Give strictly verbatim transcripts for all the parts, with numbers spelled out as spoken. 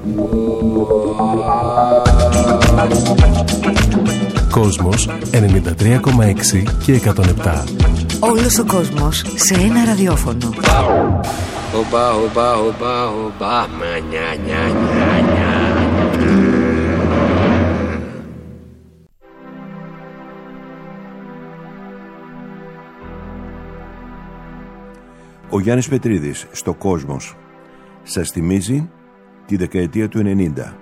Κόσμος ενενήντα τρία κόμμα έξι και εκατόν επτά. Όλος ο κόσμος σε ένα ραδιόφωνο. Οπα, οπα, οπα, οπα, νια, νια, νια, νια. Ο Γιάννης Πετρίδης στο Κόσμος σας θυμίζει τη δεκαετία του ενενήντα.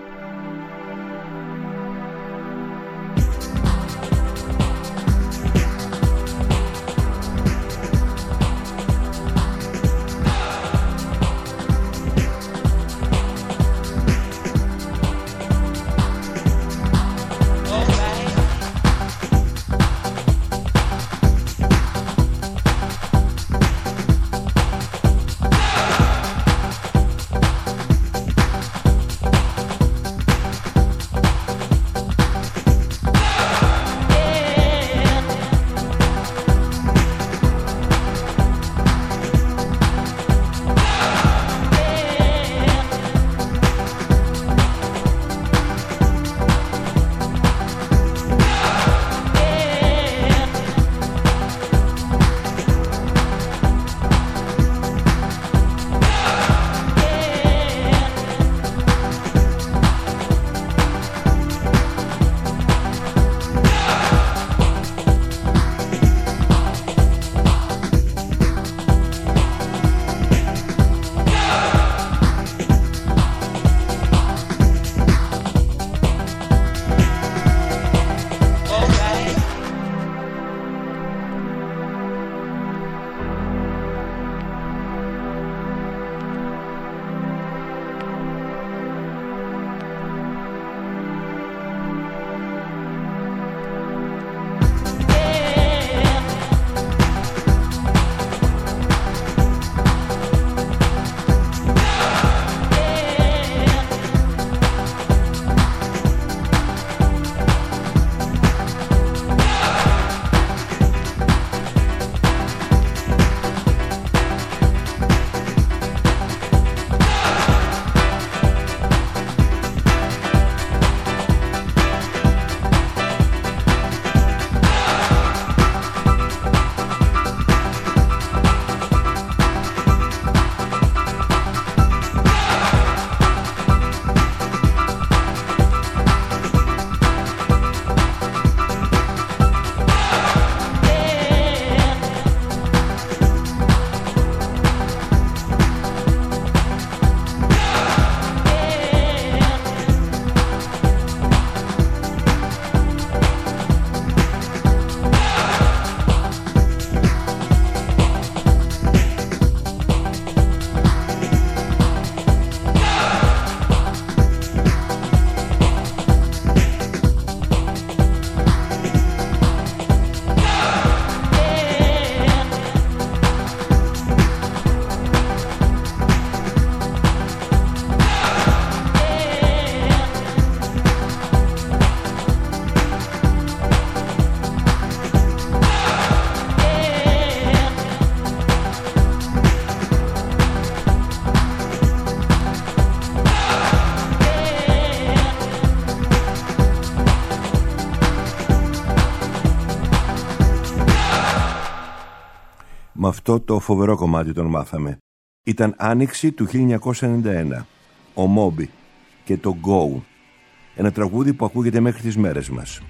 Με αυτό το φοβερό κομμάτι τον μάθαμε. Ήταν Άνοιξη του χίλια εννιακόσια ενενήντα ένα. Ο Μόμπι και το Go. Ένα τραγούδι που ακούγεται μέχρι τις μέρες μας.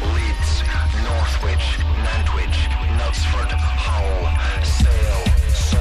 Nantwich, Knutsford, Hull, Sale,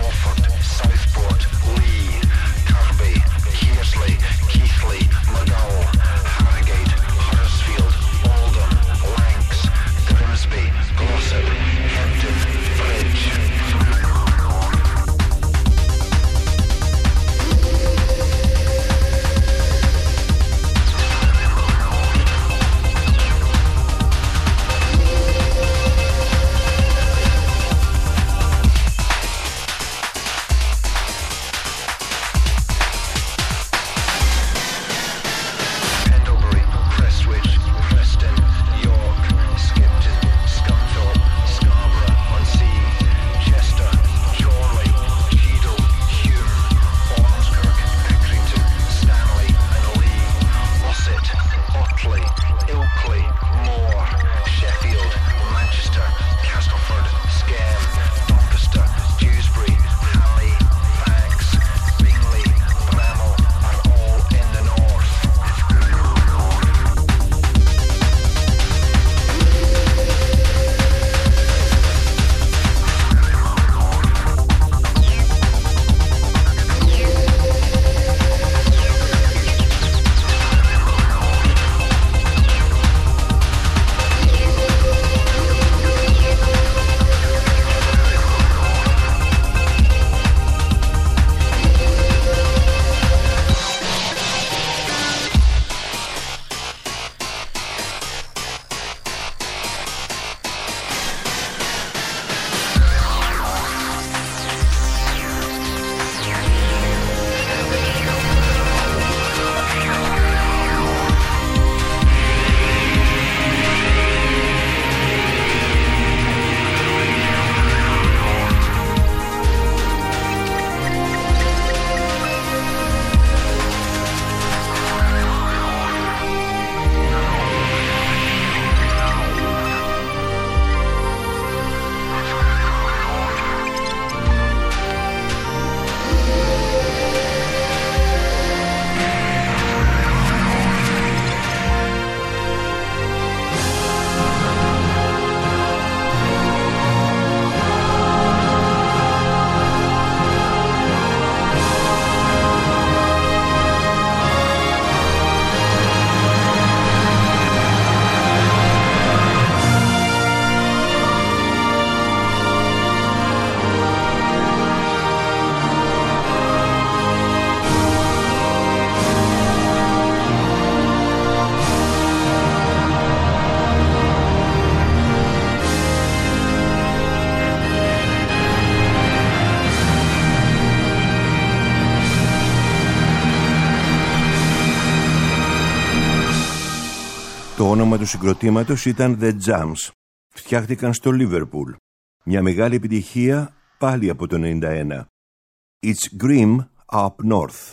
Το όνομα του συγκροτήματος ήταν The Jams. Φτιάχτηκαν στο Λίβερπουλ. Μια μεγάλη επιτυχία πάλι από το ενενήντα ένα. It's Grim Up North.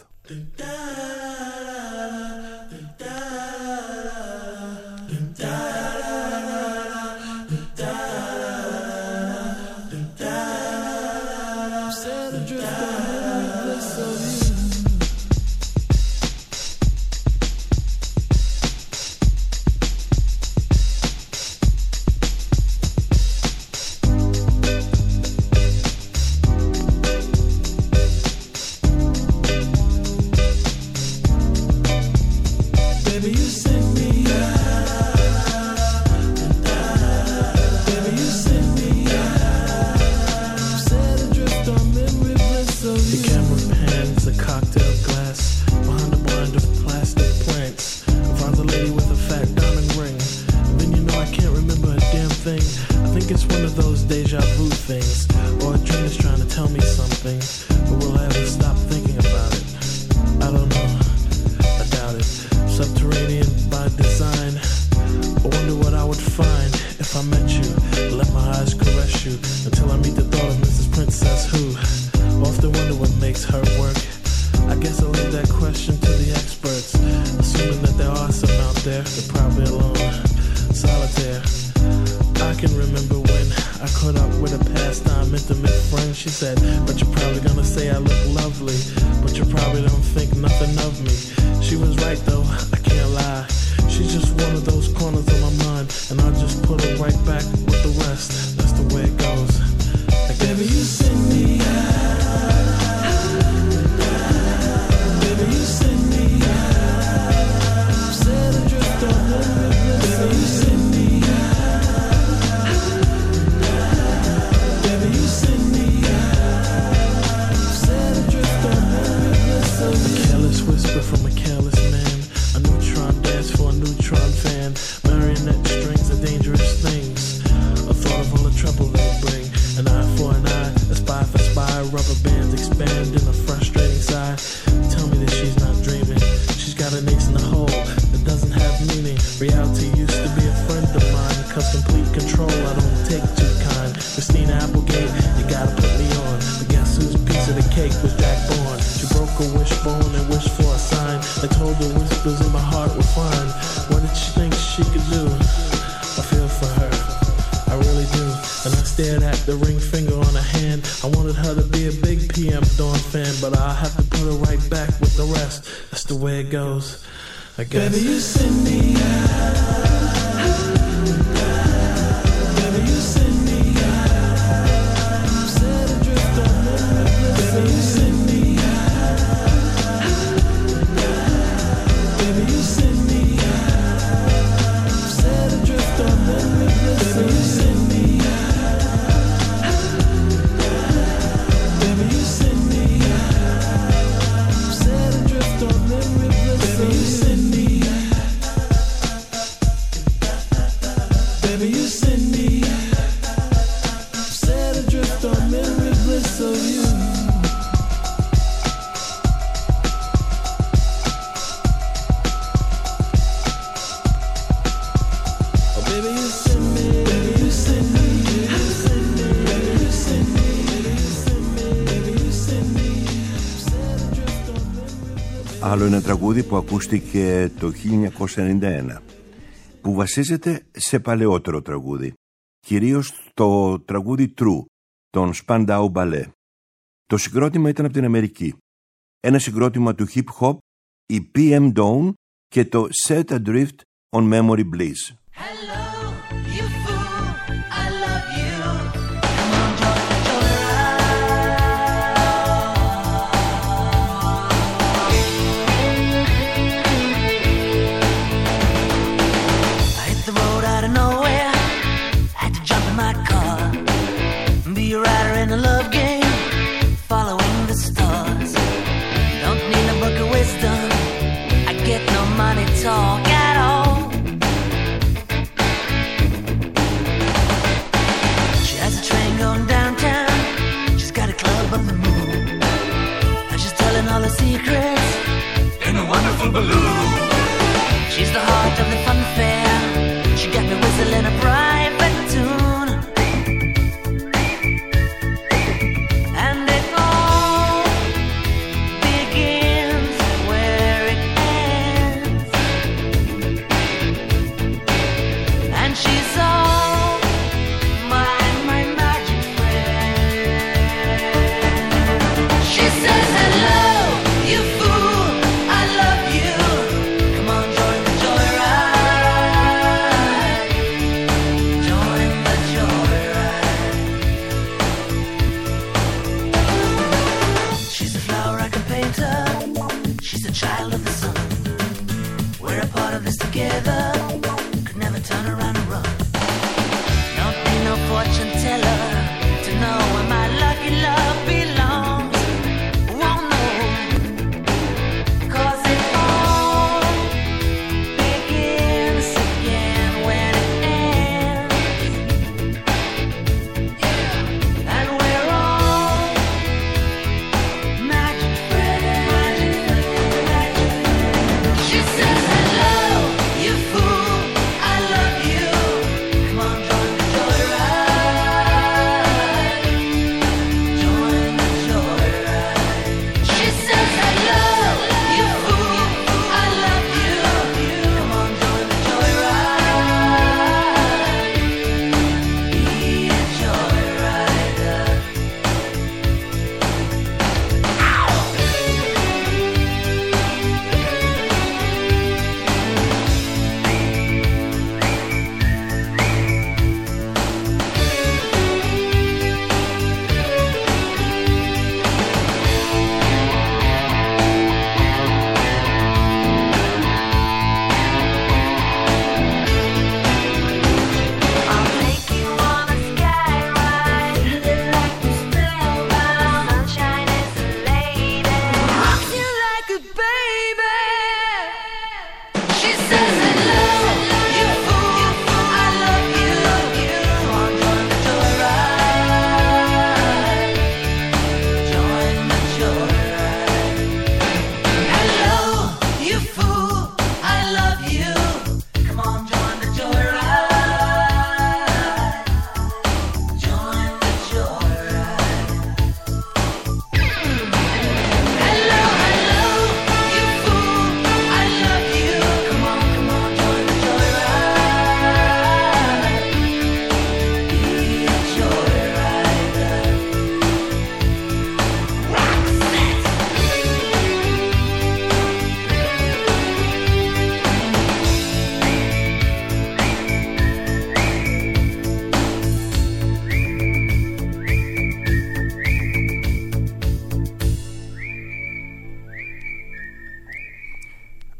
Άλλο ένα τραγούδι που ακούστηκε το χίλια εννιακόσια ενενήντα ένα, που βασίζεται σε παλαιότερο τραγούδι, κυρίως το τραγούδι True των Spandau Ballet. Το συγκρότημα ήταν από την Αμερική. Ένα συγκρότημα του hip hop, η πι εμ Dawn και το Set Adrift on Memory Bliss. Talk at all.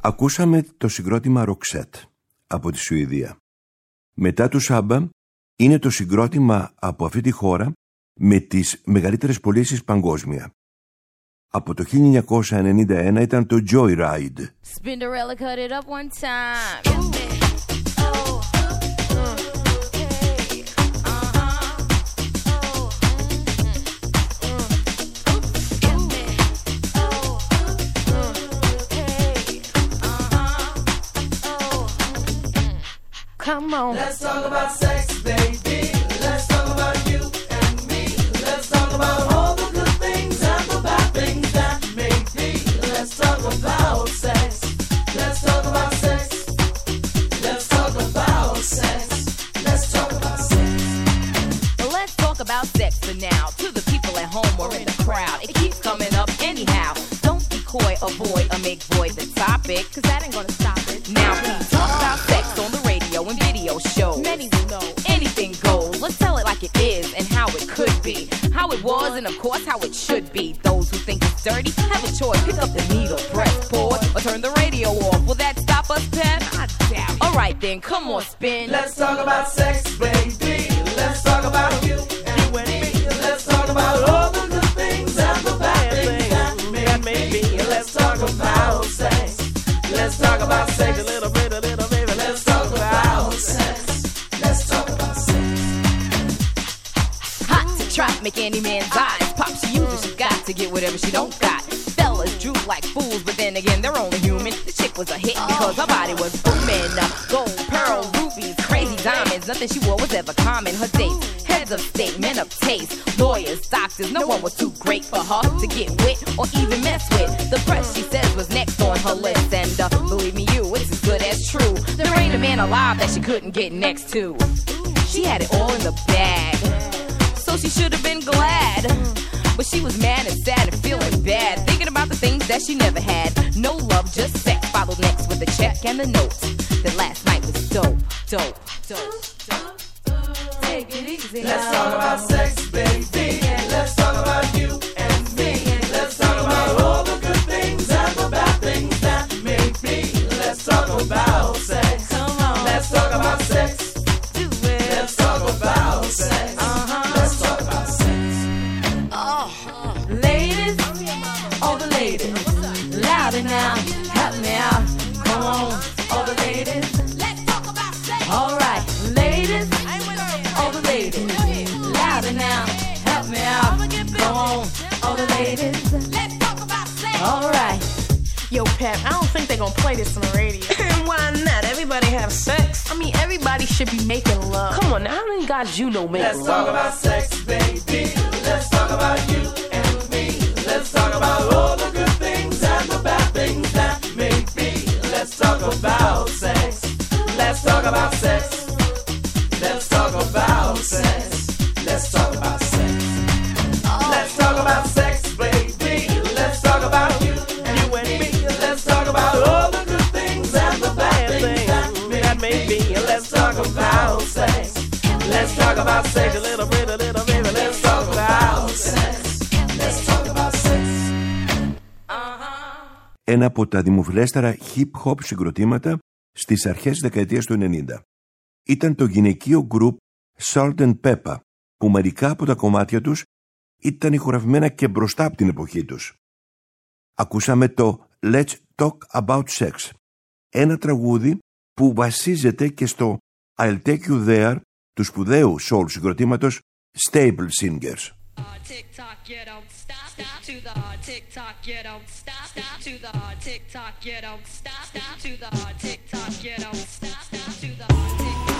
Ακούσαμε το συγκρότημα Roxette από τη Σουηδία. Μετά του Σάμπα είναι το συγκρότημα από αυτή τη χώρα με τις μεγαλύτερες πωλήσεις παγκόσμια. Από το χίλια εννιακόσια ενενήντα ένα ήταν το Joyride. Spinderella cut it up one time. Come on. Let's talk about sex, baby. Let's talk about you and me. Let's talk about all the good things and the bad things that may be. Let's talk about sex. Let's talk about sex. Let's talk about sex. Let's talk about sex. Let's talk about sex for now. To the people at home or in the crowd, it keeps coming up anyhow. Don't be coy, avoid, or make void the topic, cause that ain't gonna stop it. Now please talk about sex on the radio and video shows. Many will know anything goes. Let's tell it like it is and how it could be, how it was and of course how it should be. Those who think it's dirty have a choice. Pick up the needle, press pause, or turn the radio off. Will that stop us, Pep? I doubt it. All right then, come on, spin. Let's talk about sex, baby. Let's talk about you and me. Let's talk about all the good things and the bad things that may be. Let's talk about sex. Let's talk about sex a little bit, a little baby. Let's talk about sex. Let's talk about sex. Hot to trap, make any man's eyes pop. She uses, she got to get whatever she don't got. Fellas droop like fools, but then again, they're only human. The chick was a hit because her body was booming. Uh, gold, pearl, rubies, crazy diamonds. Nothing she wore was ever common. Her dates, heads of state, men of taste, lawyers, doctors. No one was too great for her to get with or even mess with. The press, she says, was next on her list. And uh, believe me, you, it's as good as true. There ain't a man alive that she couldn't get next to. She had it all in the bag, so she should have been glad. But she was mad and sad and feeling bad, thinking about the things that she never had. No love, just sex. Followed next with the check and the note. That last night was dope, dope, dope, dope. Take it easy. Let's talk about sex, baby. Let's talk about you and me. Let's talk about all the good things and the bad things that may be. Let's talk about sex. Come on. Let's talk about sex. Do it. Let's talk about sex. Uh-huh. Let's talk about sex. Oh, ladies, all the ladies, louder now, help me out. Come on, all the ladies. Let's talk about sex. All right, ladies, all the ladies, louder now, help me out. Come on, all the ladies. Let's talk about sex. All right. Yo, Pep, I don't think they're gonna play this on the radio. Why not? Everybody have sex. I mean, everybody should be making love. Come on, now, how many guys you know make Let's love? talk about sex, baby. Let's talk about you and me. Let's talk about all the good things and the bad things that may be. Let's talk about sex. Let's talk about sex. Let's talk about sex. Let's talk about sex. Let's talk about sex, baby. Let's talk about you and me. Let's talk about all the good things and the bad things that may be. Let's talk about sex. Let's talk about sex a little bit, a little baby. Let's talk about sex. Let's talk about sex. Ένα από τα δημοφιλέστερα hip-hop συγκροτήματα στις αρχές της δεκαετίας του ενενήντα. Ήταν το γυναικείο group Salt and Pepper, που μερικά από τα κομμάτια τους ήταν ηχογραφημένα και μπροστά από την εποχή τους. Ακούσαμε το Let's Talk About Sex, ένα τραγούδι που βασίζεται και στο I'll Take You There του σπουδαίου soul συγκροτήματος Stable Singers. Tick tock, you don't stop. Stop to the hard tick tock, you don't stop. Stop to the hard tick tock, you don't stop. Stop to the hard tick tock, you don't stop. Stop to the hard tick tock.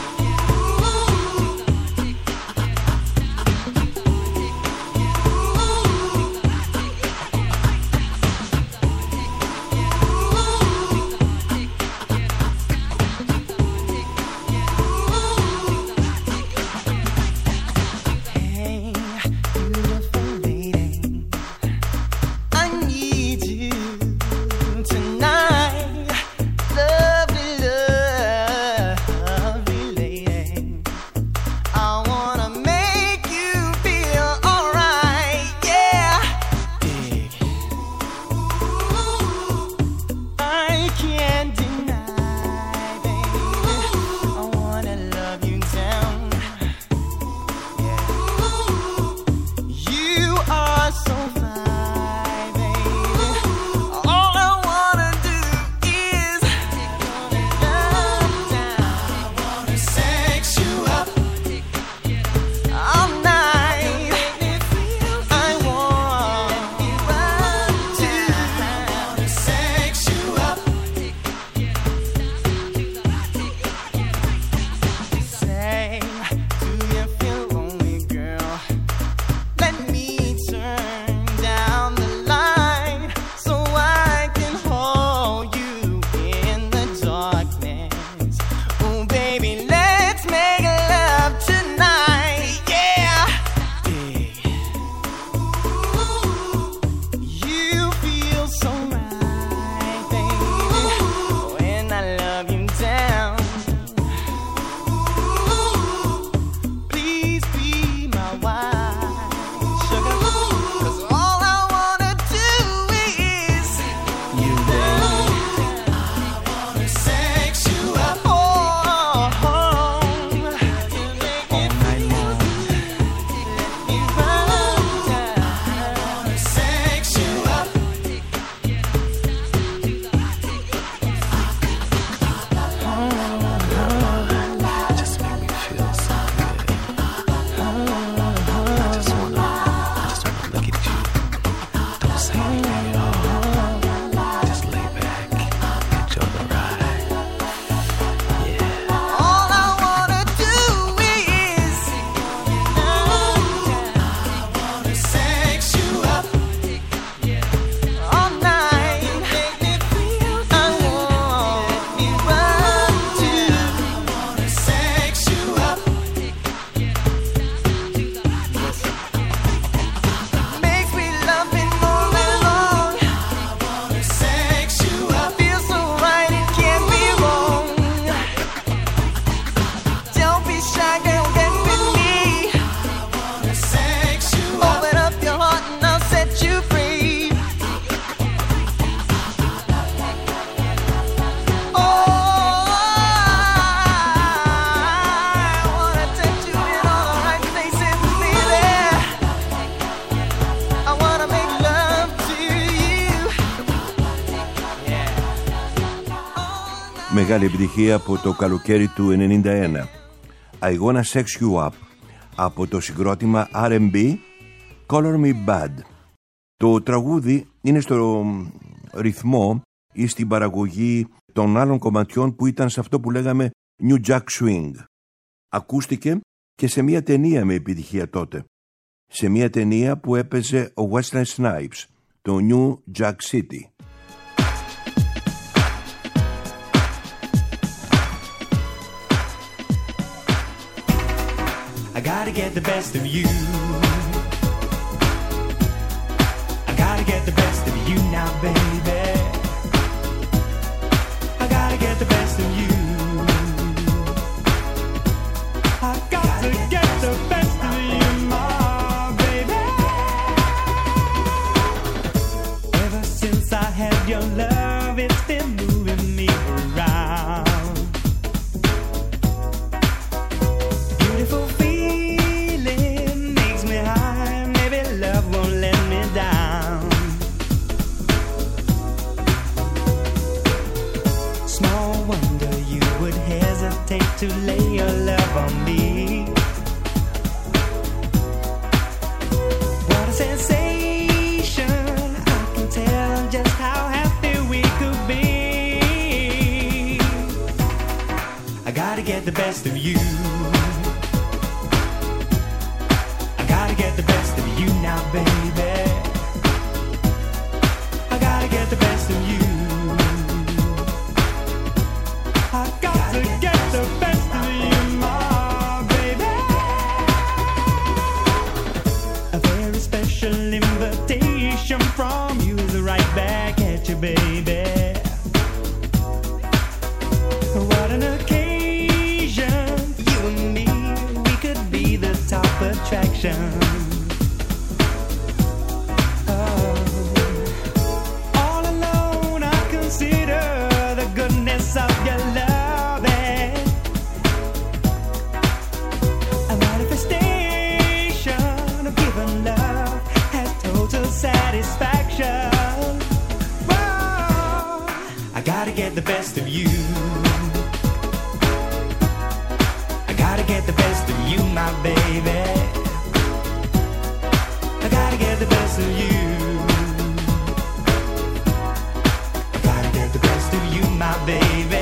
Tonight, lovely, lovely Μεγάλη επιτυχία από το καλοκαίρι του ενενήντα ένα. I Wanna Sex You Up από το συγκρότημα αρ εντ μπι Color Me Bad. Το τραγούδι είναι στο ρυθμό ή στην παραγωγή των άλλων κομματιών που ήταν σε αυτό που λέγαμε New Jack Swing. Ακούστηκε και σε μια ταινία με επιτυχία τότε. Σε μια ταινία που έπαιζε ο Wesley Snipes, το New Jack City. I gotta get the best of you. I gotta get the best of you now, baby. I gotta get the best of you. I got to get the best of you, my baby. Ever since I had your love, it's been moving me around. Beautiful feeling makes me high. Maybe love won't let me down. Small wonder you would hesitate to lay your love on me. What a sensation, I can tell just how happy we could be. I gotta get the best of you. I gotta get the best of you now, baby. I gotta get the best of you. I got to get the best of you, my baby. A very special invitation from you is right back at you, baby. What an occasion, you and me, we could be the top attraction. Oh. All alone I consider the goodness of your loving, a manifestation of giving love has total satisfaction. Whoa. I gotta get the best of you. I gotta get the best of you, my baby. I gotta get the best of you. I gotta get the best of you, my baby.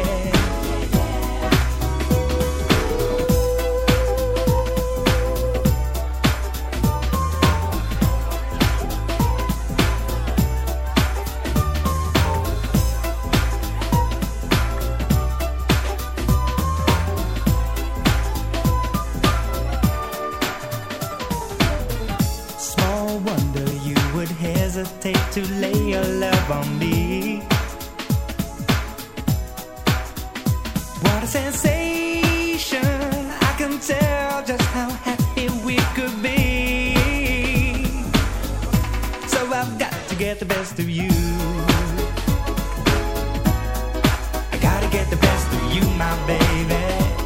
Small wonder you would hesitate to lay your love on me. What a sensation, I can tell just how happy happy we could be. So I've got to get the best of you. I gotta get the best of you, my baby.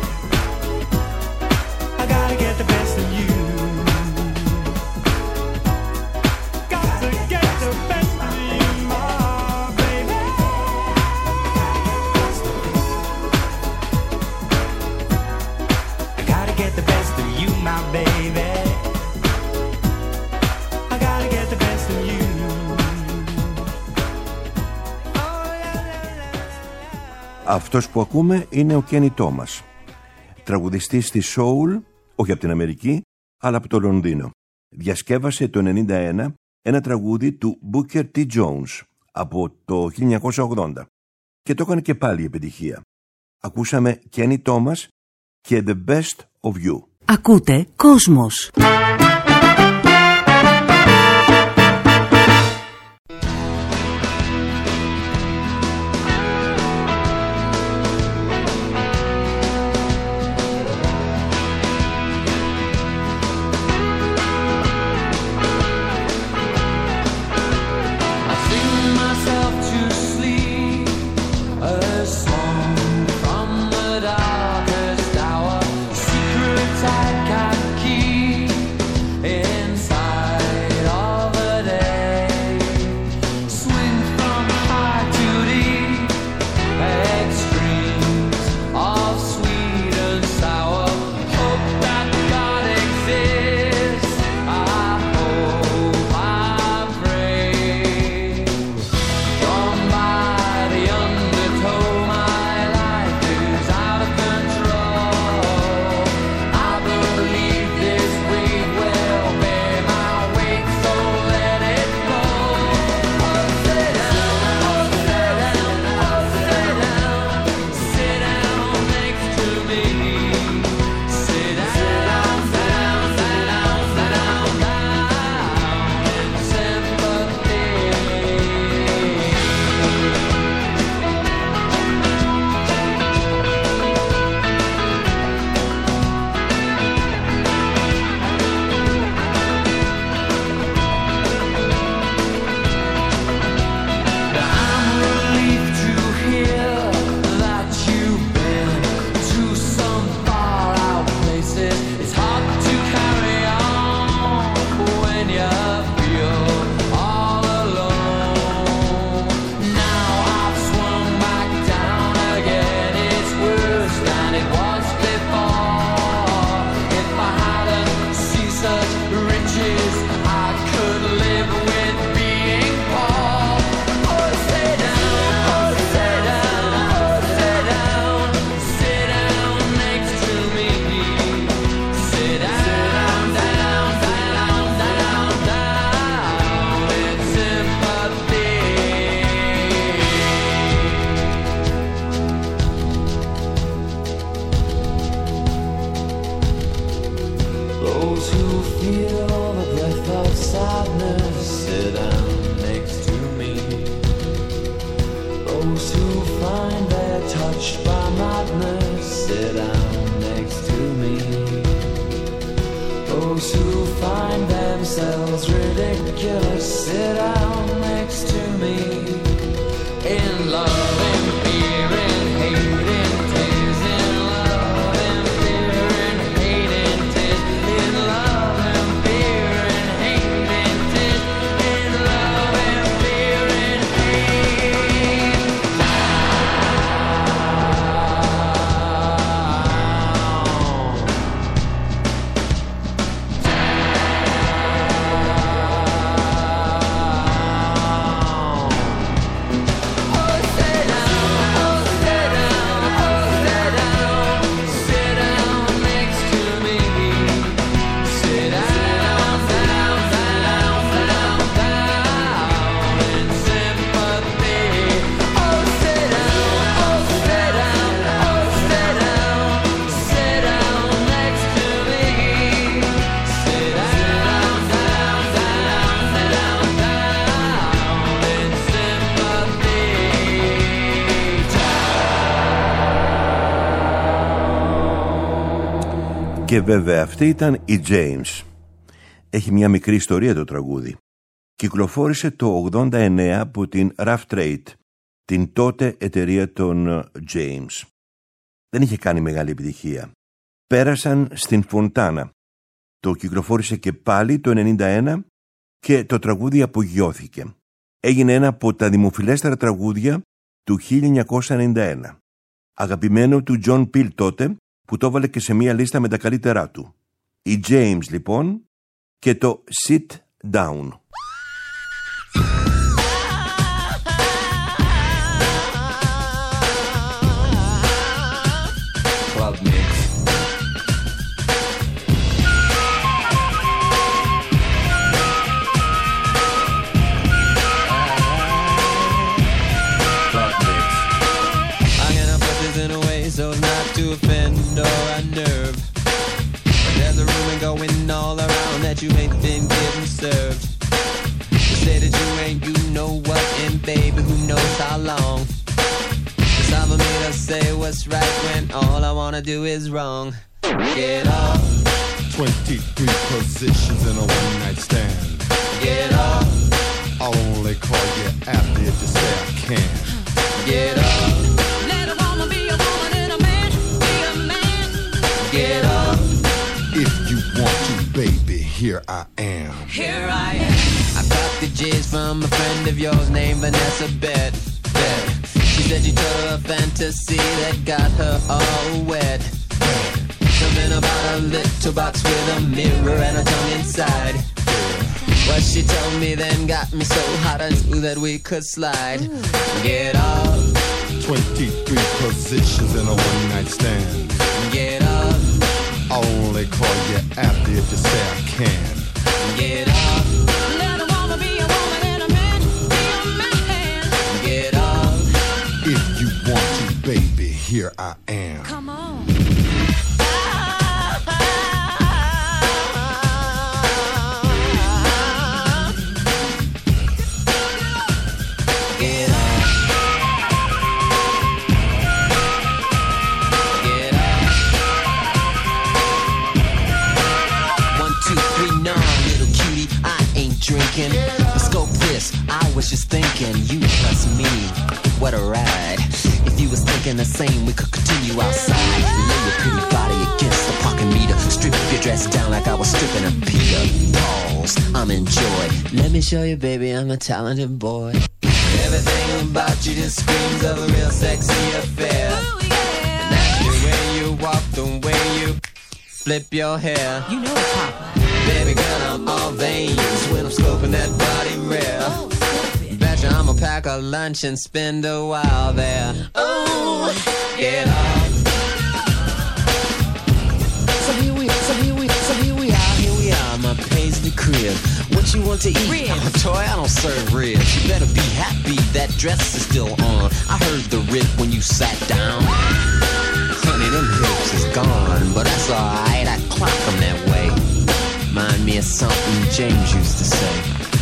I gotta get the best of you. Got to get the best of you, my baby. I gotta get the best of you, my baby. I gotta get the best of you. Αυτός που ακούμε είναι ο Κένι Τόμας, τραγουδιστής της soul, όχι από την Αμερική, αλλά από το Λονδίνο. Διασκεύασε το ενενήντα ένα ένα τραγούδι του Booker T. Jones από το χίλια εννιακόσια ογδόντα και το έκανε και πάλι επιτυχία. Ακούσαμε Κένι Τόμας και The Best of You. Ακούτε Κόσμος. Oh, say Και βέβαια αυτή ήταν η James. Έχει μια μικρή ιστορία το τραγούδι. Κυκλοφόρησε το ογδόντα εννέα από την Rough Trade, την τότε εταιρεία των James. Δεν είχε κάνει μεγάλη επιτυχία. Πέρασαν στην Φοντάνα. Το κυκλοφόρησε και πάλι το ενενήντα ένα και το τραγούδι απογειώθηκε. Έγινε ένα από τα δημοφιλέστερα τραγούδια του χίλια εννιακόσια ενενήντα ένα. Αγαπημένο του John Peel τότε, που το έβαλε και σε μία λίστα με τα καλύτερά του. Η James λοιπόν και το Sit Down. Club mix. Club mix. I'm gonna put this in a way so as not to offend or unnerve. But there's a rumor going all around that you ain't been getting served. You say that you ain't, you know what, and baby, who knows how long. Some of me to say what's right when all I wanna do is wrong. Get up. twenty-three positions in a one-night stand. Get up. I'll only call you after if you say I can. Get up. Let a woman be a woman and a man be a man. Get up. If you want to, baby, here I am. Here I am. I got the J's from a friend of yours named Vanessa Bet. Bet. She said you told her a fantasy that got her all wet. Something about a little box with a mirror and a tongue inside. What she told me then got me so hot I knew that we could slide. Get up. twenty-three positions in a one-night stand. Get up. I'll only call you after if you say I can. Get up. Let a woman be a woman and a man be a man. Get up. If you want to, baby, here I am. Come on. Get up. Get up. One, two, three, no, little cutie, I ain't drinking. Scope this, I was just thinking, you plus me, what a ride. If you was thinking the same, we could continue outside. Lay your pretty body against the parking meter. Strip your dress down like I was stripping a Peter. Pause, I'm in joy. Let me show you, baby, I'm a talented boy. Everything about you just screams of a real sexy affair. Ooh, yeah. And that's the way you walk, the way you flip your hair. You know it, Papa. Baby girl, I'm all veins when I'm scoping that body rare. Betcha I'ma pack a lunch and spend a while there. Ooh, get up. So here we are, so here we are, so here we are, here we are, my paisley crib. What you want to eat? Ribs. I'm a toy, I don't serve ribs. You better be happy that dress is still on. I heard the rip when you sat down. Honey, them hips is gone, but that's alright, I clock them that way. Remind me of something James used to say.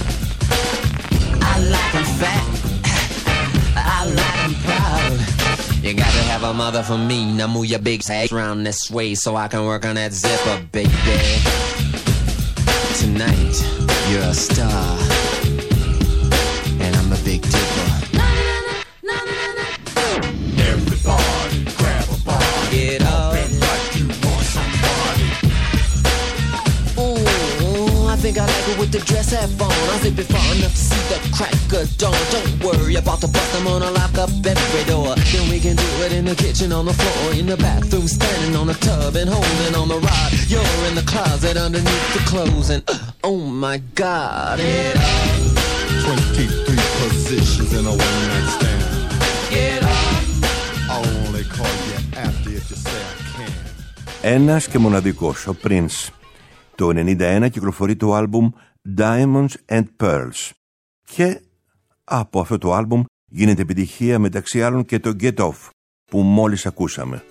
I like them fat, I like them proud. You gotta have a mother for me. Now move your big ass around this way so I can work on that zipper, baby. Tonight, you're a star, and I'm a big dipper. Everybody grab a body. Get up. Like you want somebody. Ooh, I think I like it with the dress half on. I'll zip it far enough to see the crack of dawn. Don't worry about the bust, I'm gonna lock up every door. Then we can do it in the kitchen, on the floor, in the bathroom, standing on the tub and holding on the rod. You're in the closet underneath the clothes and uh, oh my God. Get up. twenty-three positions in a one-night stand. Get up. I'll only call you after if you say I can. Ένας και μοναδικός, ο Prince. Το ενενήντα ένα κυκλοφορεί το άλμπουμ Diamonds and Pearls. Και από αυτό το άλμπουμ γίνεται επιτυχία μεταξύ άλλων και το Get Off που μόλις ακούσαμε.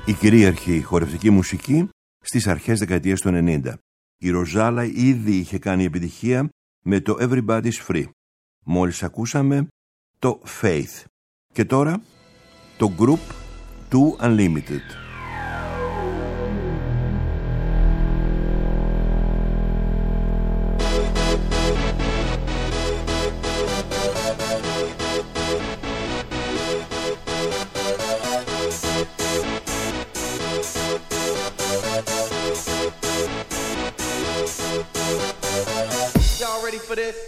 η κυρίαρχη χορευτική μουσική στις αρχές δεκαετίας του ενενήντα. Η Ροζάλα ήδη είχε κάνει επιτυχία με το Everybody's Free. Μόλις ακούσαμε το Faith. Και τώρα το group του Unlimited. For this.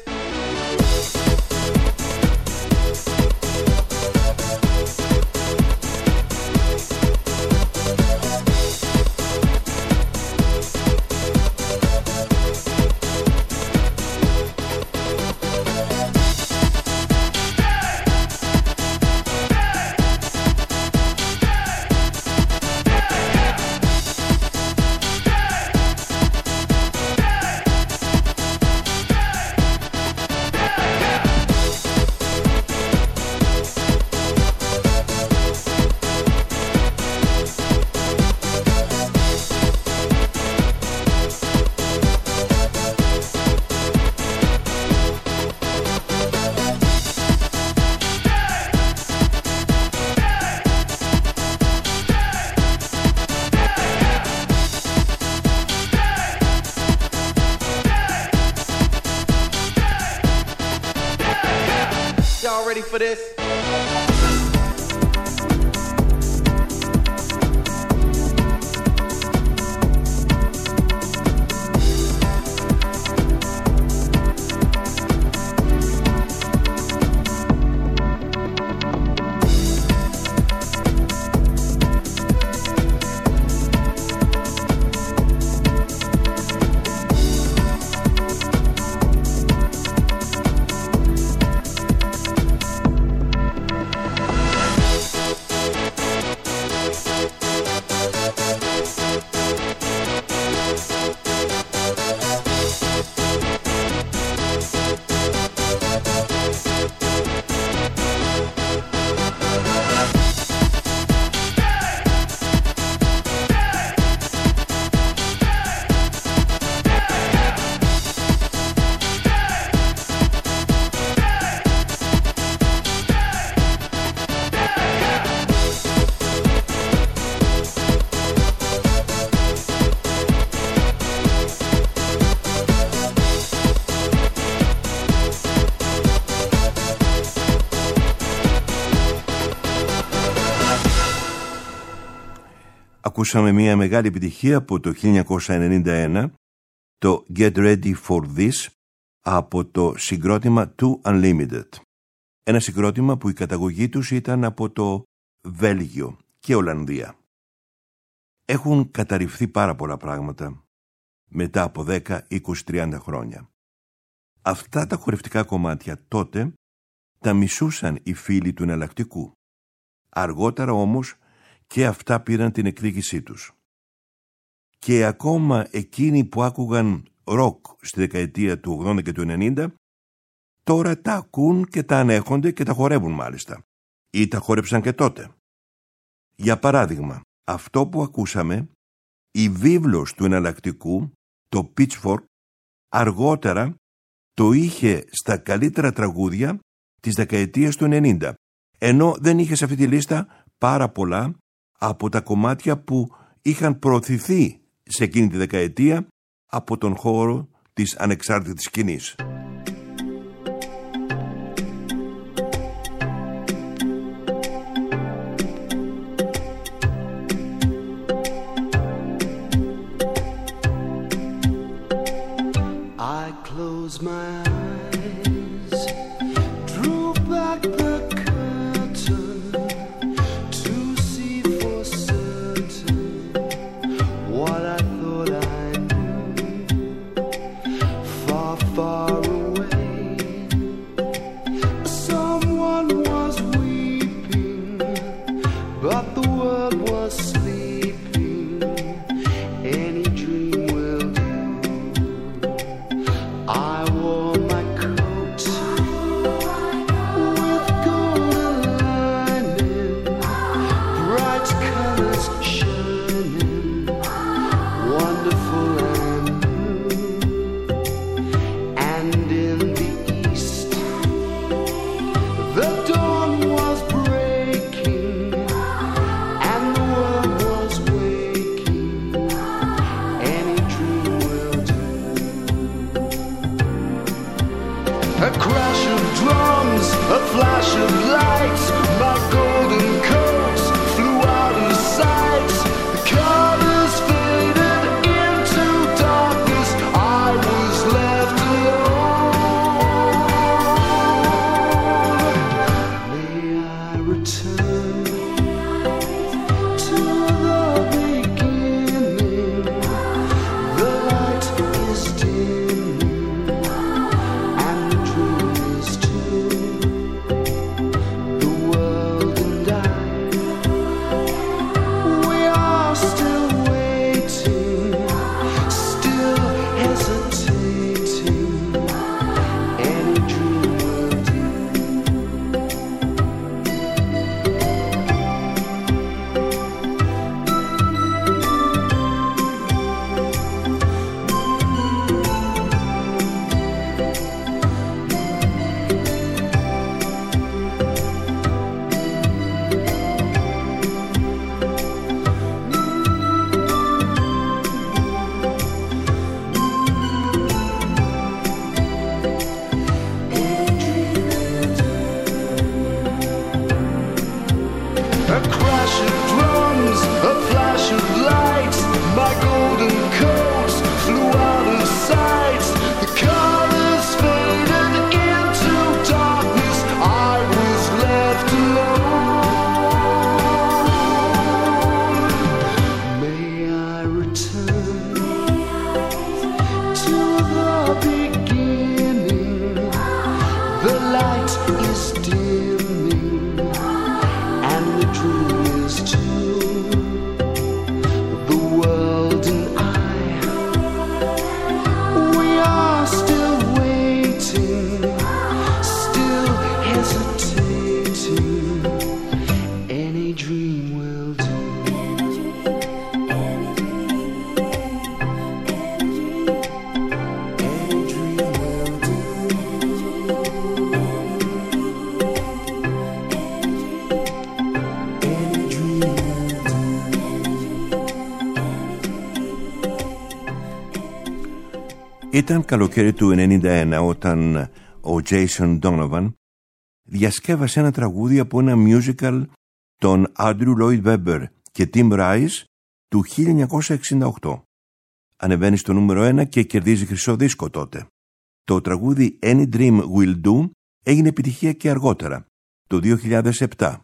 Y'all ready for this? Ακούσαμε μια μεγάλη επιτυχία από το χίλια εννιακόσια ενενήντα ένα, το Get Ready for This, από το συγκρότημα του Unlimited. Ένα συγκρότημα που η καταγωγή τους ήταν από το Βέλγιο και Ολλανδία. Έχουν καταρριφθεί πάρα πολλά πράγματα μετά από δέκα, είκοσι, τριάντα χρόνια. Αυτά τα χορευτικά κομμάτια τότε τα μισούσαν οι φίλοι του εναλλακτικού. Αργότερα όμως και αυτά πήραν την εκδίκησή τους. Και ακόμα εκείνοι που άκουγαν ροκ στη δεκαετία του ογδόντα και του ενενήντα, τώρα τα ακούν και τα ανέχονται και τα χορεύουν μάλιστα. Ή τα χόρεψαν και τότε. Για παράδειγμα, αυτό που ακούσαμε, η βίβλος του εναλλακτικού, το Pitchfork, αργότερα το είχε στα καλύτερα τραγούδια της δεκαετίας του ενενήντα, ενώ δεν είχε σε αυτή τη λίστα πάρα πολλά από τα κομμάτια που είχαν προωθηθεί σε εκείνη τη δεκαετία από τον χώρο της ανεξάρτητης σκηνής. I close my eyes, drew back the curtain to see for certain what I thought I knew. Far, far away, someone was weeping, but the world was sleeping. Any dream will do. I was Ήταν καλοκαίρι του ενενήντα ένα όταν ο Jason Donovan διασκεύασε ένα τραγούδι από ένα musical των Andrew Lloyd Webber και Tim Rice του χίλια εννιακόσια εξήντα οκτώ. Ανεβαίνει στο νούμερο ένα και κερδίζει χρυσό δίσκο τότε. Το τραγούδι Any Dream Will Do έγινε επιτυχία και αργότερα, το δύο χιλιάδες επτά.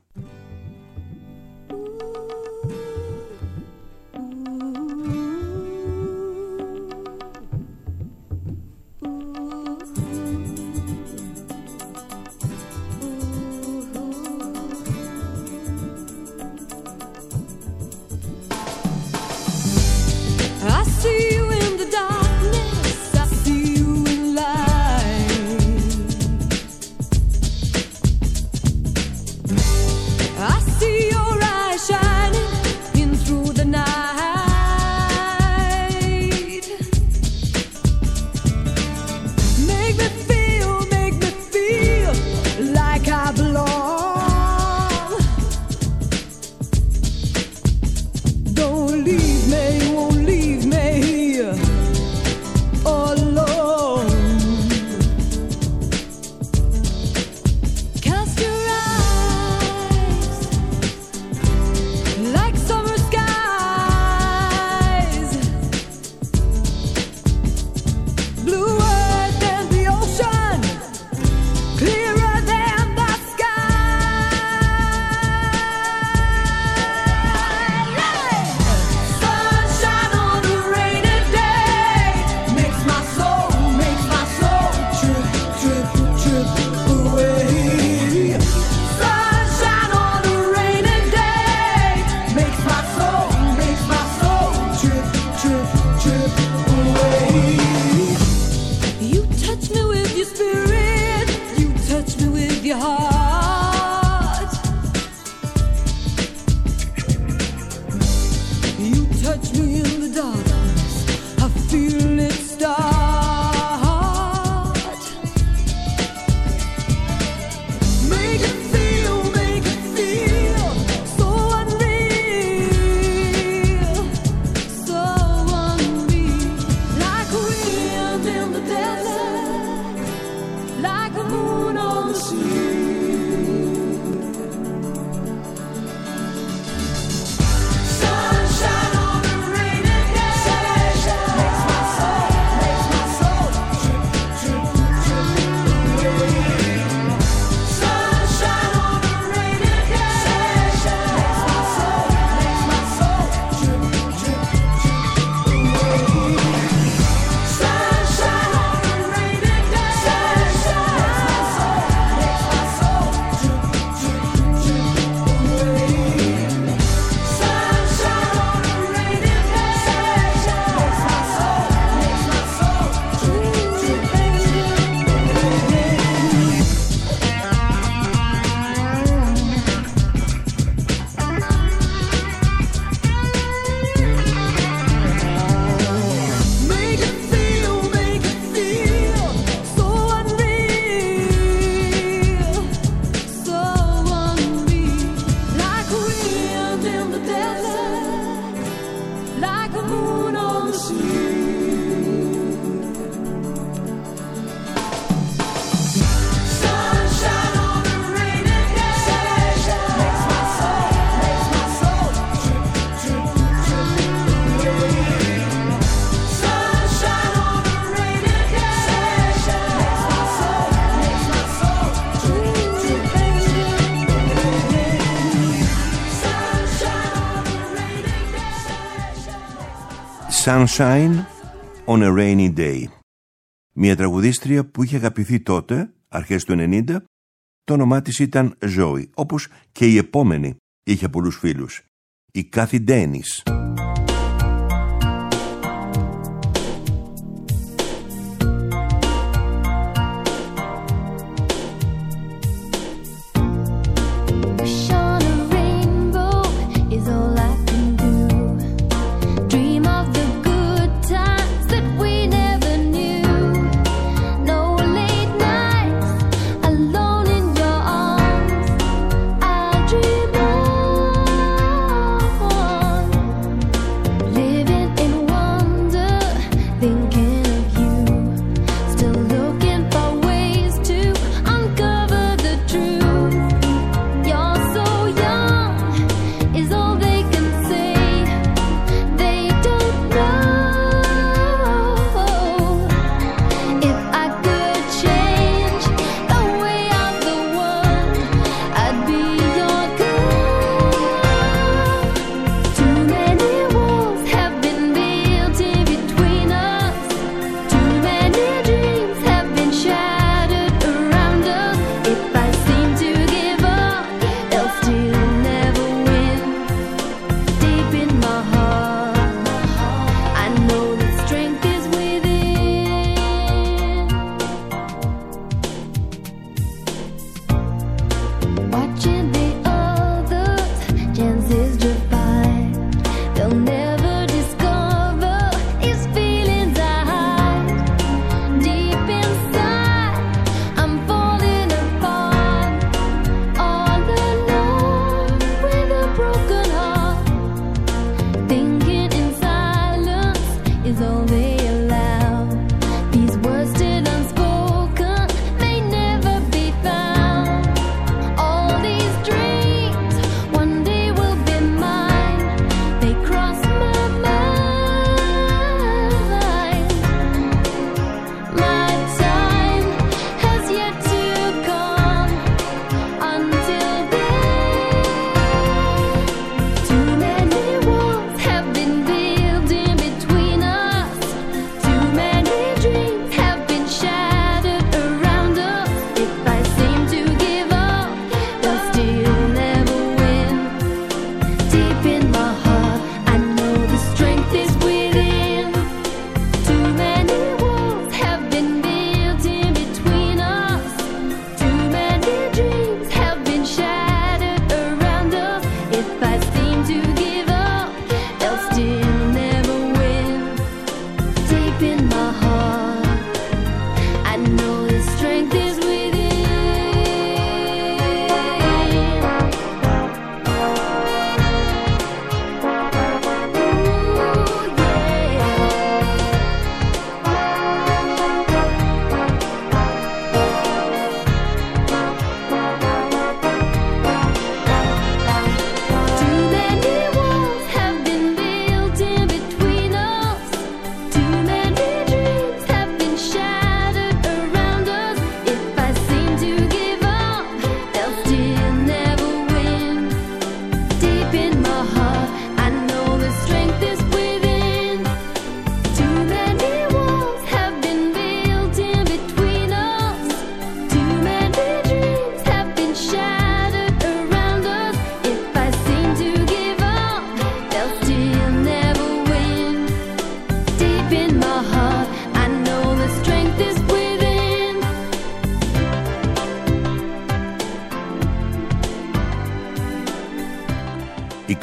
Sunshine on a Rainy Day. Μια τραγουδίστρια που είχε αγαπηθεί τότε, αρχές του ενενήντα, το όνομά της ήταν Zoe, όπως και η επόμενη είχε πολλούς φίλους, η Kathy Dennis. Alone in your arms, I dream on.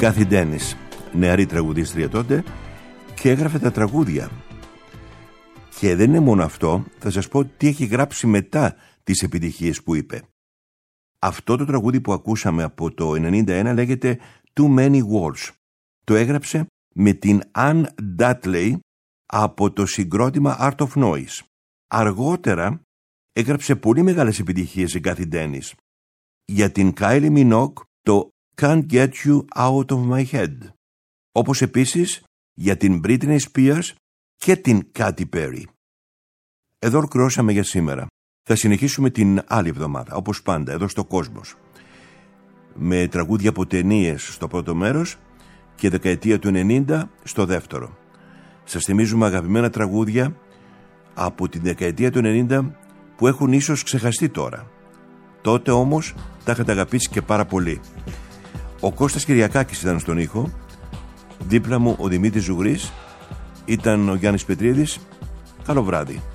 Κάθι Ντένις, νεαρή τραγουδίστρια τότε, και έγραφε τα τραγούδια. Και δεν είναι μόνο αυτό, θα σας πω τι έχει γράψει μετά τις επιτυχίες που είπε. Αυτό το τραγούδι που ακούσαμε από το ενενήντα ένα λέγεται Too Many Words. Το έγραψε με την Ann Dudley από το συγκρότημα Art of Noise. Αργότερα έγραψε πολύ μεγάλες επιτυχίες η Κάθι Ντένις. Για την Kylie Minogue το Can't Get You Out of My Head. Όπως επίσης για την Britney Spears και την Katy Perry. Εδώ ολοκληρώσαμε για σήμερα. Θα συνεχίσουμε την άλλη εβδομάδα, όπως πάντα, εδώ στο Κόσμος. Με τραγούδια από ταινίες στο πρώτο μέρος και δεκαετία του ενενήντα στο δεύτερο. Σας θυμίζουμε αγαπημένα τραγούδια από την δεκαετία του ενενήντα που έχουν ίσως ξεχαστεί τώρα. Τότε όμως τα είχατε αγαπήσει και πάρα πολύ. Ο Κώστας Κυριακάκης ήταν στον ήχο, δίπλα μου ο Δημήτρης Ζουγρής, ήταν ο Γιάννης Πετρίδης. Καλό βράδυ.